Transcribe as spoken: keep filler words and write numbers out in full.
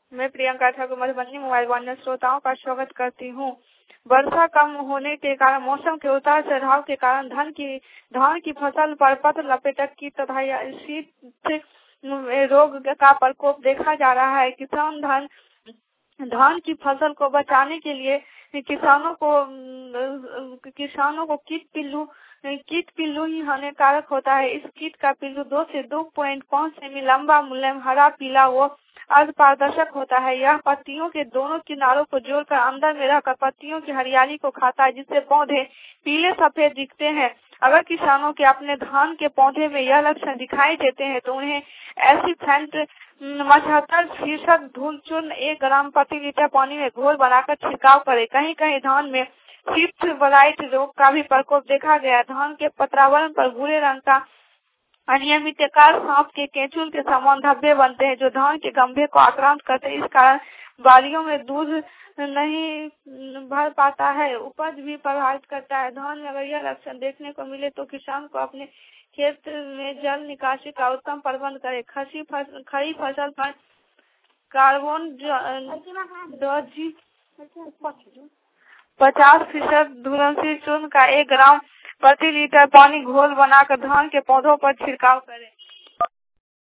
मैं प्रियंका ठाकुर मधुबनी मोबाइल वन श्रोताओं का स्वागत करती हूँ। वर्षा कम होने के कारण मौसम के उतार चढ़ाव के कारण धान की धान की फसल पर पत्र लपेटक की तथा शीत रोग का प्रकोप देखा जा रहा है। किसान धान धान की फसल को बचाने के लिए किसानों को किसानों को कीट पिल्लू कीट पिल्लू ही हानिकारक होता है। इस कीट का पिल्लू दो से दो पॉइंट पाँच सेमी लंबा, मुलायम, हरा, पीला व अर्ध पारदर्शक होता है। यह पत्तियों के दोनों किनारों को जोड़कर अंदर में रहकर पत्तियों की हरियाली को खाता है, जिससे पौधे पीले सफेद दिखते हैं। अगर किसानों के अपने धान के पौधे में यह लक्षण दिखाई देते हैं तो उन्हें ऐसी फैंट पचहत्तर फीसद धूल चूर्ण एक ग्राम प्रति लीटर पानी में घोल बनाकर छिड़काव करें। कहीं कहीं धान में शीत ब्लाइट रोग का भी प्रकोप देखा गया। धान के पत्रावरण पर भूरे रंग का अनियमितकार सांप के केंचुल के समान धब्बे बनते हैं, जो धान के गंभे को आक्रांत करते हैं। इस कारण बालियों में दूध नहीं भर पाता है, उपज भी प्रभावित करता है। धान में अगर यह लक्षण देखने को मिले तो किसान को अपने खेत में जल निकासी का उत्तम प्रबंध करे। खड़ी फसल खड़ी फसल पर कार्बन पचास फीसद घुलनशील चूर्ण का एक ग्राम प्रति लीटर पानी घोल बनाकर धान के पौधों पर छिड़काव करें।